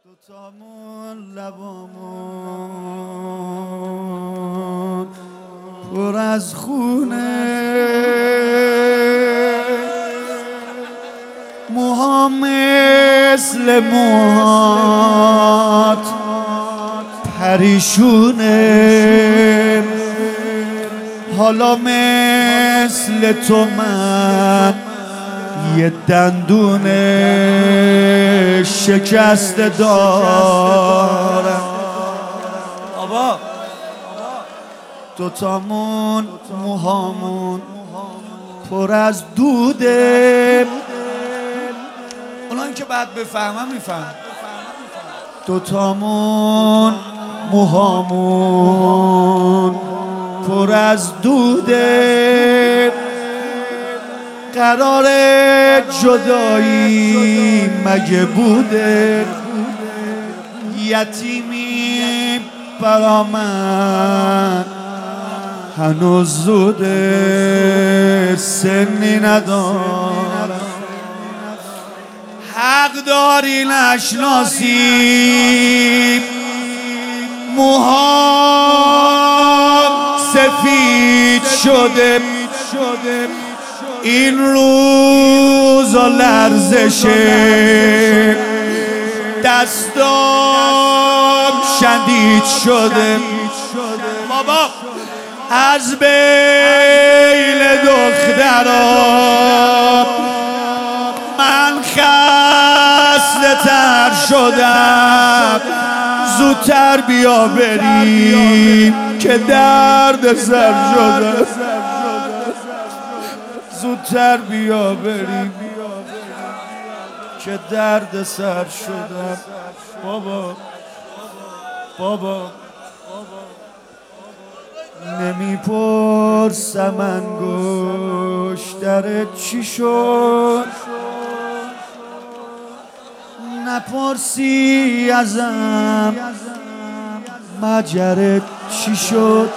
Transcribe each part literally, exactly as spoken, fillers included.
دوتامون لبامون پر از خونه، موها مثل موهات پریشونه، حالا مثل تو من یه دندون شکسته دارم. بابا دوتامون موهامون پر از دوده، اونایی که بعد بفهمم میفهم. دوتامون موهامون پر از دوده، قرار جدایی مگه بوده؟ یتیمی برا من هنوز زوده، سنی ندارم، حق داری نشناسی موهام سفید شده، این روزا لرزشه دستام شدید شده. بابا از بیل دخترام من خسته تر شدم، زودتر بیا بریم که درد سر شدم، زودتر بیا بریم که درد سر شدم. بابا بابا نمیپرسم انگشترت چی شد، نپرسی ازم مجرت چی شد،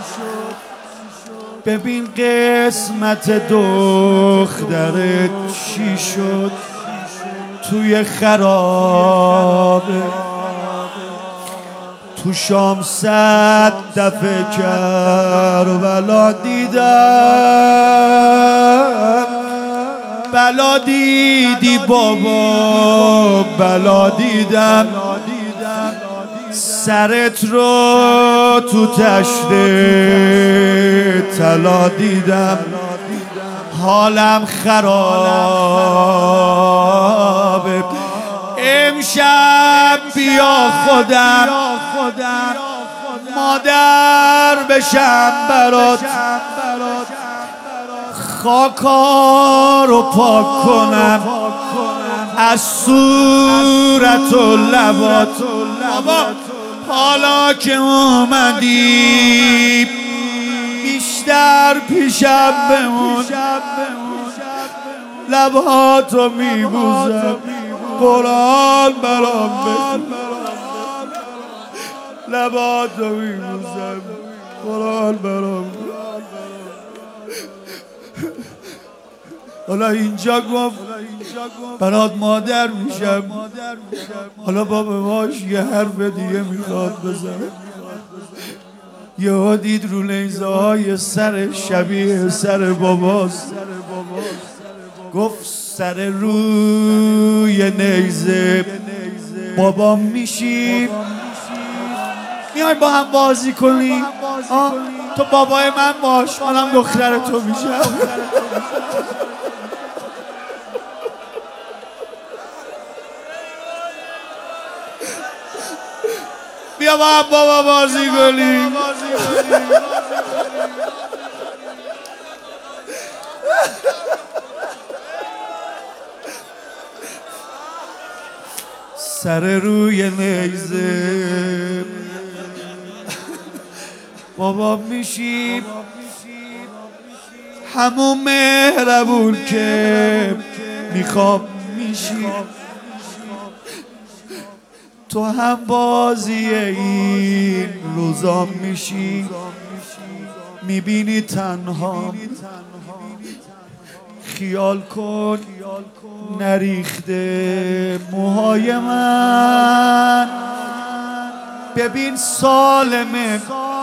ببین قسمت دخترت چی شد، توی خرابه تو شام صد دفعه کربلا دیدم، بلا دیدی بابا بلا دیدم، سرت رو تو تشت طلا دیدم، حالم خرابه، امشب بیا خودم مادر بشم برات، خاکا رو پاک کنم از صورت و لبات. بابا حالا که اومدی بیشتر پیشم بمون، لباتو میبوزم، قرآن برام بخون، لباتو میبوزم، قرآن برام بخون. حالا اینجا گفت برات مادر میشم، حالا بابا باش یه حرف دیگه میخواد بزنه. یه دید رو نیزه های سر شبیه سر باباست، گفت سر روی نیزه بابام میشی، میای با هم بازی کنی؟ آه تو بابای من باش، منم دختر تو میشم. بیا با هم بابا بازی کنیم. سر روی نیزه بابا میشی، همون مهربون که میخوام میشی، تو هم بازی این روزا میشی، میبینی تنها خیال کن نریخته موهای من، ببین سالمه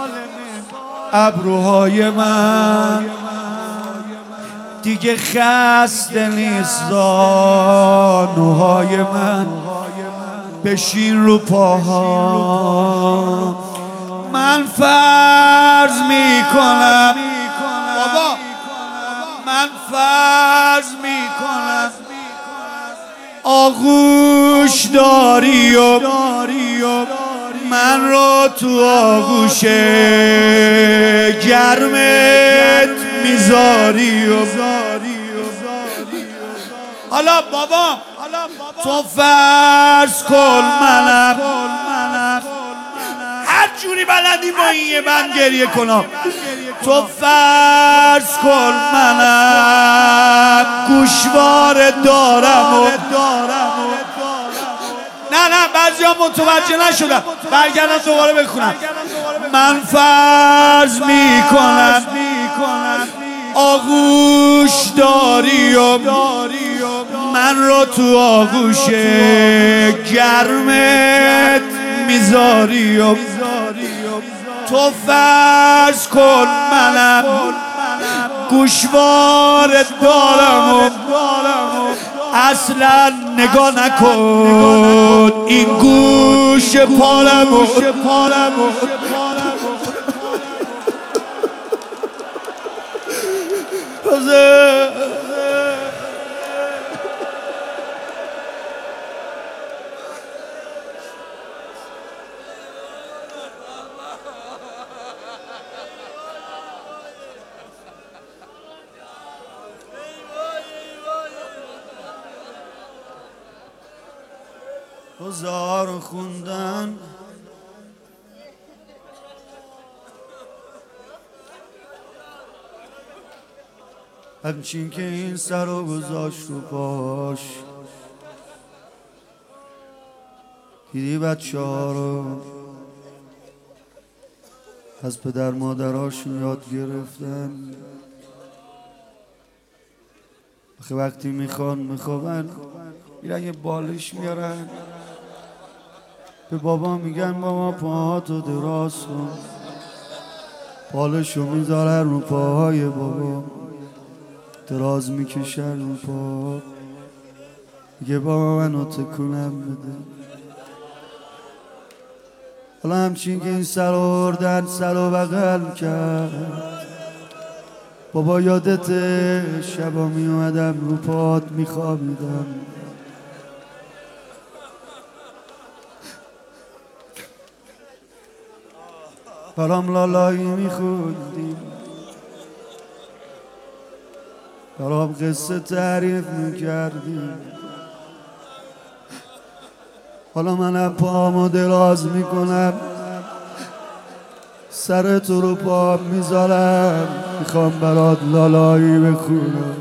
ابروهای من، دیگه خسته نیست زانوهای من، بشین رو پاها. من فرض میکنم بابا، من فرض میکنم آغوش داری و من رو تو آغوش گرمت میذاری و حالا بابا تو فرض کن منم هر جوری بلدی با این یه من گریه کنم. تو فرض کن منم گوشواره دارم و نه نه بعضی ها متوجه نشدن، برگردم دوباره بخونم. من فرض میکنم آغوش داری و من رو تو آغوش گرمت میذاری و تو فرض کن منم گوشواره دارم و اصلا نگاه نکن این گوش پارمو. هزار خوندن همچین که این سر رو گذاشت رو پاش، دیدی بچه ها رو از پدر مادراشون یاد گرفتن آخه وقتی میخوان میخوابن میرن یه بالش میارن به بابا میگن بابا پاهاتو دراز کن، بالشو میذارن رو پاهای بابا، دراز میکشن رو پا، میگه بابا منو تکونم بده. حالا همچین که این سر آوردن سر و بغل کرد، بابا یادته شبا میومدم رو پات میخوابیدم، برام لالایی میخوندیم، برام قصه تعریف میکردیم، حالا منم پامو دراز میکنم سر تو رو پام میذارم، میخوام برات لالایی بخونم.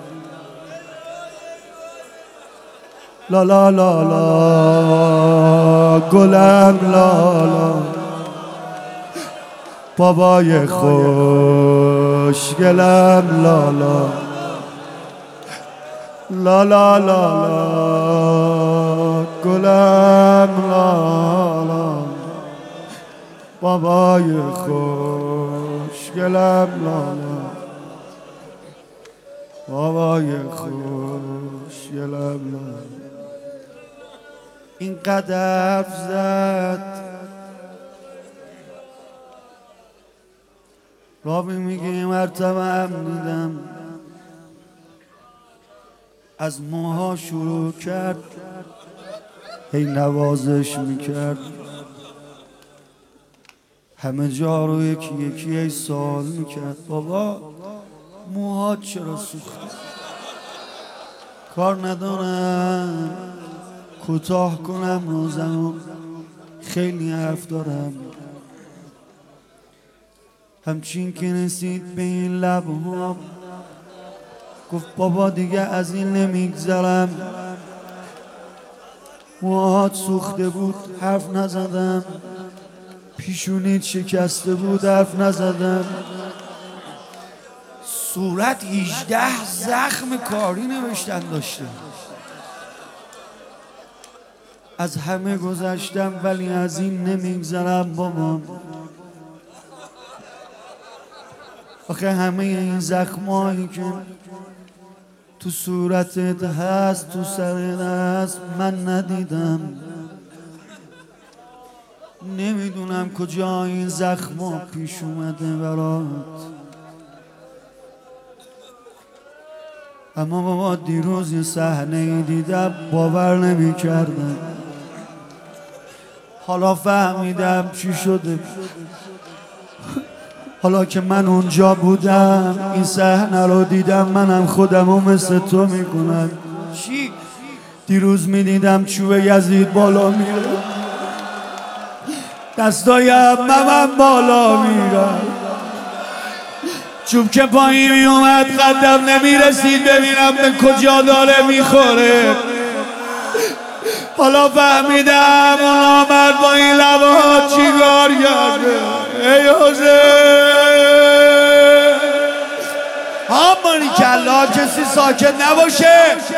لالا لالا گلم لالا بابای خوشگلم لالا لالا لالا گلم لالا بابای خوشگلم لالا بابای خوشگلم لالا. این قدر زد رابی میگه مرتبه هم دیدم از موها شروع کرد هی نوازش میکرد، همه جا رو یکی یکی ای سوال میکرد بابا موهات چرا سوخته؟ کار ندارم کوتاه کنم روزمو، خیلی حرف دارم. همچین که رسید به این لبها گفت بابا دیگه از این نمیگذرم، موهات سوخته بود حرف نزدم، پیشونیت شکسته بود حرف نزدم، صورت هجده زخم کاری نوشتن داشته. از همه گذشتم ولی از این نمیگذرم بابا. آخه همه این زخمایی که تو صورتت هست تو سرت هست من ندیدم. نمیدونم کجا این زخما پیش اومده برات. اما بابا دیروز یه صحنه دیدم باور نمی کردم. حالا فهمیدم چی شده. حالا که من اونجا بودم این صحنه رو دیدم منم خودم رو مثل تو میکنم. چی؟ دیروز میدیدم چوب یزید بالا میره، دستای عمم بالا میره، چوب که پایین میومد قدم نمیرسید ببینم به کجا داره میخوره. حالا فهمیدم اون آمد با این لبها چیکار کرده. ای حسین همانی کلا کسی ساکت نباشه.